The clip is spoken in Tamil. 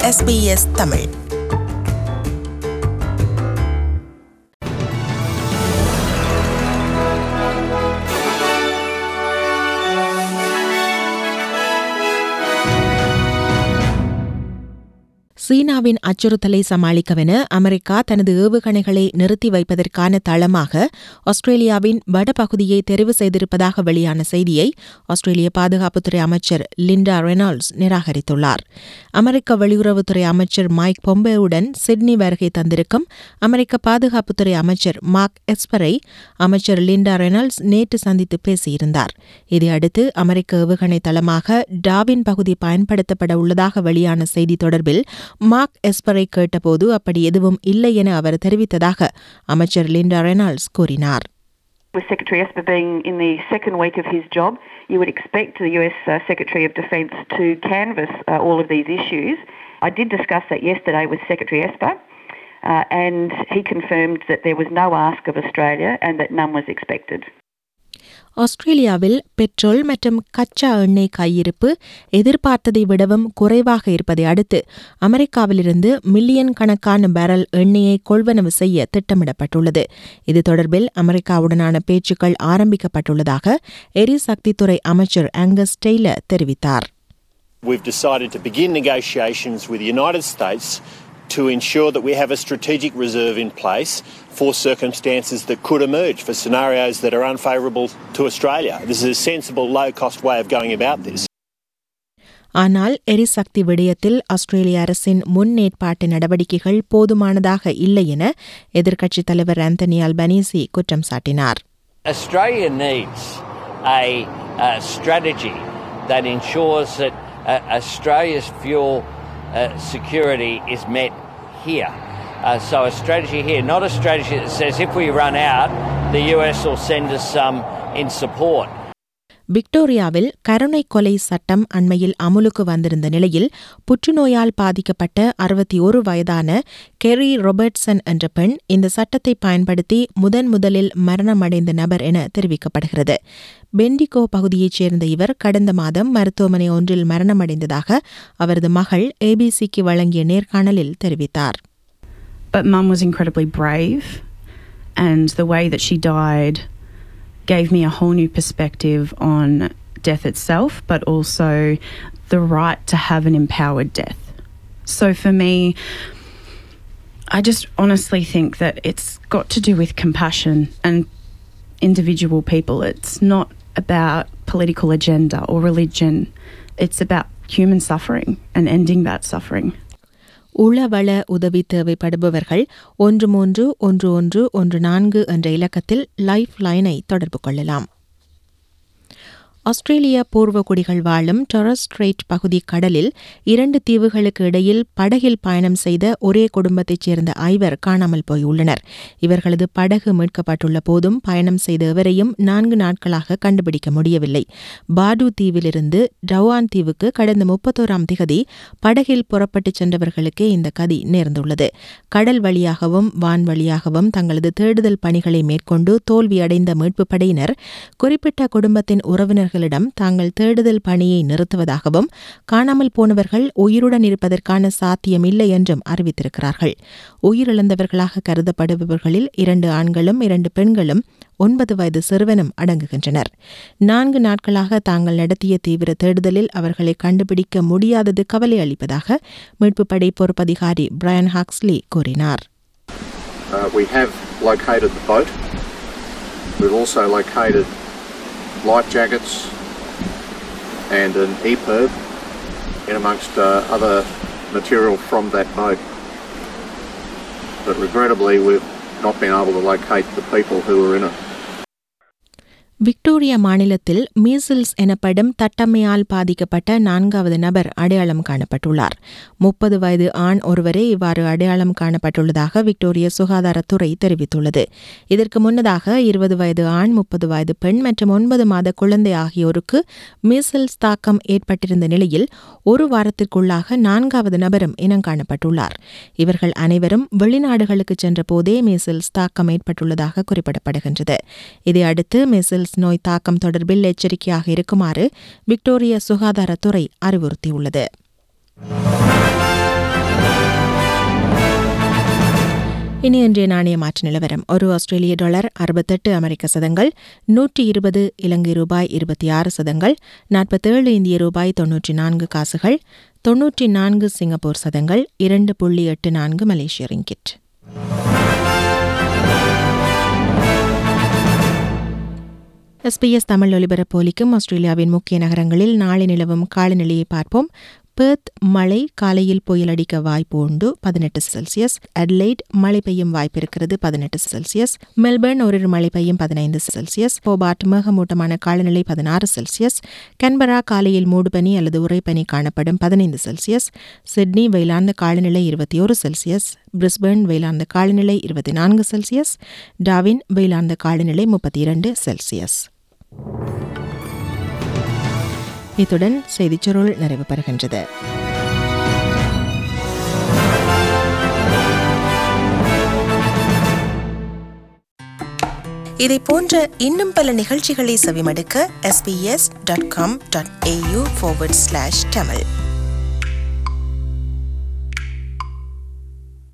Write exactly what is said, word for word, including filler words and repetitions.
S B S Tamil. சீனாவின் அச்சுறுத்தலை சமாளிக்கவென அமெரிக்கா தனது ஏவுகணைகளை நிறுத்தி வைப்பதற்கான தளமாக ஆஸ்திரேலியாவின் வடபகுதியை தெரிவு செய்திருப்பதாக வெளியான செய்தியை ஆஸ்திரேலிய பாதுகாப்புத்துறை அமைச்சர் லிண்டா ரெனால்ட்ஸ் நிராகரித்துள்ளார். அமெரிக்க வெளியுறவுத்துறை அமைச்சர் மைக் பொம்பேவுடன் சிட்னி வருகை தந்திருக்கும் அமெரிக்க பாதுகாப்புத்துறை அமைச்சர் மார்க் எஸ்பரை அமைச்சர் லிண்டா ரெனால்ட்ஸ் நேற்று சந்தித்து பேசியிருந்தார். இதையடுத்து அமெரிக்க ஏவுகணை தளமாக டாவின் பகுதி பயன்படுத்தப்பட உள்ளதாக வெளியான செய்தி தொடர்பில் மார்க் எஸ்பரை கேட்டபோது அப்படி எதுவும் இல்லை என அவர் தெரிவித்ததாக அமைச்சர் லிண்டா ரெனால்ட்ஸ் கூறினார். With Secretary Esper being in the second week of his job, you would expect the U S uh, Secretary of Defence to canvass uh, all of these issues. I did discuss that yesterday with Secretary Esper, uh, and he confirmed that there was no ask of Australia and that none was expected. ஆஸ்திரேலியாவில் பெட்ரோல் மற்றும் கச்சா எண்ணெய் கையிருப்பு எதிர்பார்த்ததை விடவும் குறைவாக இருப்பதை அடுத்து அமெரிக்காவிலிருந்து மில்லியன் கணக்கான பேரல் எண்ணெயை கொள்வனவு செய்ய திட்டமிடப்பட்டுள்ளது. இது தொடர்பில் அமெரிக்காவுடனான பேச்சுக்கள் ஆரம்பிக்கப்பட்டுள்ளதாக எரிசக்தித்துறை அமைச்சர் ஆங்கஸ் டெய்லர் தெரிவித்தார். We've decided to begin negotiations with the United States to ensure that we have a strategic reserve in place for circumstances that could emerge, for scenarios that are unfavourable to Australia. This is a sensible, low-cost way of going about this. ஆனால் எரிசக்தி விடயத்தில் ஆஸ்திரேலிய அரசின் முன்னேற்பாட்டு நடவடிக்கைகள் போதுமானதாக இல்லை என எதிர்க்கட்சித் தலைவர் ஆந்தனி அல்பனீசி குற்றம் சாட்டினார். Australia needs a, a strategy that ensures that uh, Australia's fuel Uh, security is met here. Uh, so a strategy here, not a strategy that says if we run out, the U S will send us some in support. விக்டோரியாவில் கருணை கொலை சட்டம் அண்மையில் அமுலுக்கு வந்திருந்த நிலையில் புற்றுநோயால் பாதிக்கப்பட்ட அறுபத்தி ஒரு வயதான கெரி ரொபர்ட்சன் என்ற பெண் இந்த சட்டத்தை பயன்படுத்தி முதன் முதலில் மரணமடைந்த நபர் என தெரிவிக்கப்படுகிறது. பெண்டிகோ பகுதியைச் சேர்ந்த இவர் கடந்த மாதம் மருத்துவமனை ஒன்றில் மரணமடைந்ததாக அவரது மகள் ஏபிசிக்கு வழங்கிய நேர்காணலில் தெரிவித்தார். But Mum was incredibly brave, and the way that she died gave me a whole new perspective on death itself, but also the right to have an empowered death. So for me, I just honestly think that it's got to do with compassion and individual people. It's not about political agenda or religion. It's about human suffering and ending that suffering. உளவள உதவி தேவைப்படுபவர்கள் ஒன்று மூன்று ஒன்று ஒன்று ஒன்று நான்கு என்ற இலக்கத்தில் லைஃப் லைனை தொடர்பு கொள்ளலாம். ஆஸ்திரேலிய பூர்வகுடிகள் வாழும் டொரஸ் ஸ்ட்ரெய்ட் பகுதி கடலில் இரண்டு தீவுகளுக்கு இடையில் படகில் பயணம் செய்த ஒரே குடும்பத்தைச் சேர்ந்த ஐவர் காணாமல் போயுள்ளனர். இவர்களது படகு மீட்கப்பட்டுள்ள போதும் பயணம் செய்த எவரையும் நான்கு நாட்களாக கண்டுபிடிக்க முடியவில்லை. பாடு தீவிலிருந்து டவான் தீவுக்கு கடந்த முப்பத்தோராம் திகதி படகில் புறப்பட்டுச் சென்றவர்களுக்கே இந்த கதி நேர்ந்துள்ளது. கடல் வழியாகவும் வான் வழியாகவும் தங்களது தேடுதல் பணிகளை மேற்கொண்டு தோல்வியடைந்த மீட்புப் படையினர் குறிப்பிட்ட குடும்பத்தின் உறவினர்கள் தாங்கள் தேடுதல் பணியை நிறுத்துவதாகவும் காணாமல் போனவர்கள் உயிருடன் இருப்பதற்கான சாத்தியமில்லை என்றும் அறிவித்திருக்கிறார்கள். உயிரிழந்தவர்களாக கருதப்படுபவர்களில் இரண்டு ஆண்களும் இரண்டு பெண்களும் ஒன்பது வயது சிறுவனும் அடங்குகின்றனர். நான்கு நாட்களாக தாங்கள் நடத்திய தீவிர தேடுதலில் அவர்களை கண்டுபிடிக்க முடியாதது கவலை அளிப்பதாக மீட்புப் படை பொறுப்பதிகாரி பிரையன் ஹாக்ஸ்லி கூறினார். Uh, we have located the boat. We've also located life jackets and an E P I R B in amongst uh, other material from that boat. But regrettably we've not been able to locate the people who were in it. Victoria மாநிலத்தில் மீசில்ஸ் எனப்படும் தட்டம்மையால் பாதிக்கப்பட்ட நான்காவது நபர் அடையாளம் காணப்பட்டுள்ளார். முப்பது வயது ஆண் ஒருவரே இவ்வாறு அடையாளம் காணப்பட்டுள்ளதாக விக்டோரிய சுகாதாரத்துறை தெரிவித்துள்ளது. இதற்கு முன்னதாக இருபது வயது ஆண், முப்பது வயது பெண் மற்றும் ஒன்பது மாத குழந்தை ஆகியோருக்கு மீசில்ஸ் தாக்கம் ஏற்பட்டிருந்த நிலையில் ஒரு வாரத்திற்குள்ளாக நான்காவது நபரும் இனம் காணப்பட்டுள்ளார். இவர்கள் அனைவரும் வெளிநாடுகளுக்கு சென்ற போதே மீசில்ஸ் தாக்கம் ஏற்பட்டுள்ளதாக குறிப்பிடப்படுகின்றது. இதையடுத்து மீசில்ஸ் நோய் தாக்கம் தொடர்பில் எச்சரிக்கையாக இருக்குமாறு விக்டோரிய சுகாதாரத்துறை அறிவுறுத்தியுள்ளது. இனி இன்றைய நாணய மாற்று நிலவரம். ஒரு ஆஸ்திரேலிய டாலர் அறுபத்தெட்டு அமெரிக்க சதங்கள், நூற்றி இருபது இலங்கை ரூபாய் இருபத்தி ஆறு சதங்கள், நாற்பத்தேழு இந்திய ரூபாய் தொன்னூற்றி நான்கு காசுகள், தொன்னூற்றி நான்கு சிங்கப்பூர் சதங்கள், இரண்டு புள்ளி எட்டு நான்கு மலேசிய ரிங்கிட். எஸ்பிஎஸ் தமிழ் ஒலிபரப்போலிக்கும் ஆஸ்திரேலியாவின் முக்கிய நகரங்களில் நாளை நிலவும் காலநிலையை பார்ப்போம். பெர்த் மழை, காலையில் புயல் அடிக்க வாய்ப்பு உண்டு, பதினெட்டு செல்சியஸ். அட்லைட் மழை பெய்யும் வாய்ப்பு இருக்கிறது, பதினெட்டு செல்சியஸ். மெல்பர்ன் ஓரிரு மழை பெய்யும், பதினைந்து செல்சியஸ். ஹோபார்ட் மேகமூட்டமான காலநிலை, பதினாறு செல்சியஸ். கேன்பரா காலையில் மூடுபனி அல்லது உறைபனி காணப்படும், பதினைந்து செல்சியஸ். சிட்னி வெயிலார்ந்த காலநிலை, இருபத்தி ஒரு செல்சியஸ். பிரிஸ்பர்ன் வெயிலார்ந்த காலநிலை, இருபத்தி நான்கு செல்சியஸ். டார்வின் வெயிலார்ந்த காலநிலை, முப்பத்தி இரண்டு செல்சியஸ். இத்துடன் செய்திச் சுருள் நிறைவு பெறுகின்றது. இதை போன்ற இன்னும் பல நிகழ்ச்சிகளை செவிமடுக்க S B S dot com dot A U forward slash Tamil